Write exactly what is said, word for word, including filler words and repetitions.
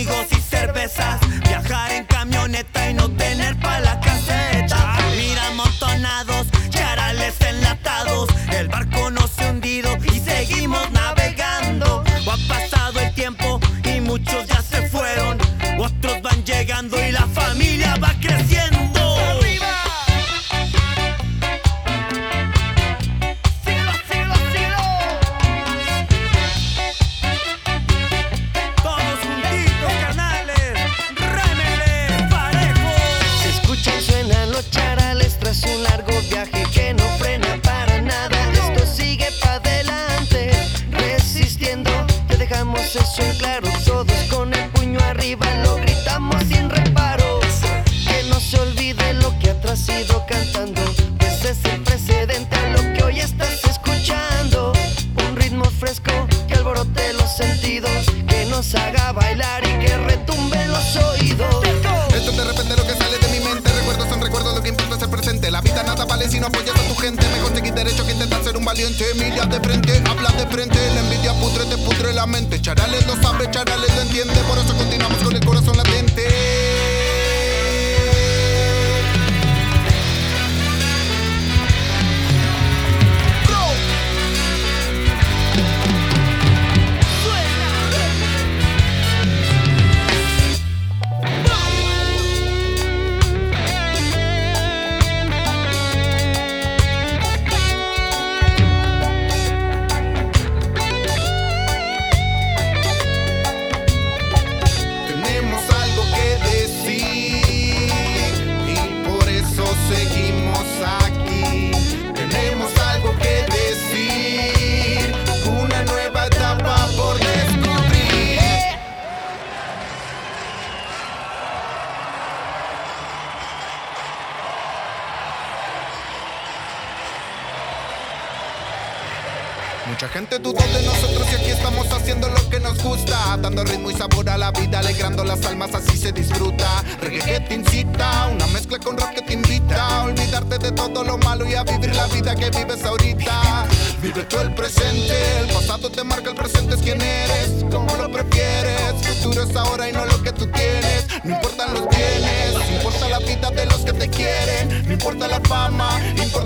amigos y cervezas, viajar en camioneta y no tener pa' la caseta. Mira amontonados, charales enlatados, el barco no se ha hundido y seguimos navegando. O ha pasado el tiempo y muchos ya se fueron, otros van llegando y la familia va creciendo. Un largo viaje que no frena para nada. Esto sigue para adelante, resistiendo. Te dejamos eso en claro. Todos con el puño arriba lo gritamos sin reparos. Que no se olvide lo que atrás ido cantando, pues es el precedente a lo que hoy estás escuchando. Un ritmo fresco que alborote los sentidos, que nos haga bailar y que retumbe en los oídos. Esto de repente lo que sale de mi mente. Recuerdos son recuerdos, lo que importa es el presente. La vida nada vale si no apoyas a tu gente. Mejor seguir derecho que intentar ser un valiente. Mira de frente, habla de frente. La envidia pudre, te pudre la mente. Charales lo sabe, Charales lo entiende. Por eso continuamos con el corazón latente. Seguimos aquí, tenemos algo que decir, una nueva etapa por descubrir. Mucha gente dudó de nosotros y aquí estamos haciendo lo que nos gusta, dando ritmo y sabor a la vida, alegrando las almas, así se disfruta. Reggae que te incita, una mezcla con rock que te invita a olvidarte de todo lo malo y a vivir la vida que vives ahorita. Vive tú el presente, el pasado te marca, el presente es quien eres, como lo prefieres. Futuro es ahora y no lo que tú tienes. No importan los bienes, importa la vida de los que te quieren. No importa la fama, importa